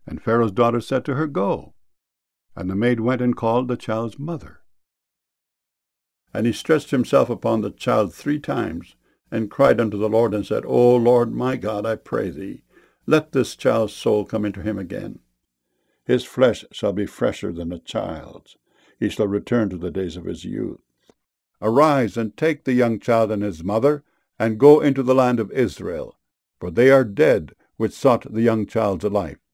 And Pharaoh's daughter said to her, Go. And the maid went and called the child's mother. And he stretched himself upon the child 3 times, and cried unto the Lord, and said, O Lord my God, I pray thee, let this child's soul come into him again. His flesh shall be fresher than a child's. He shall return to the days of his youth. Arise, and take the young child and his mother, and go into the land of Israel. For they are dead which sought the young child's life.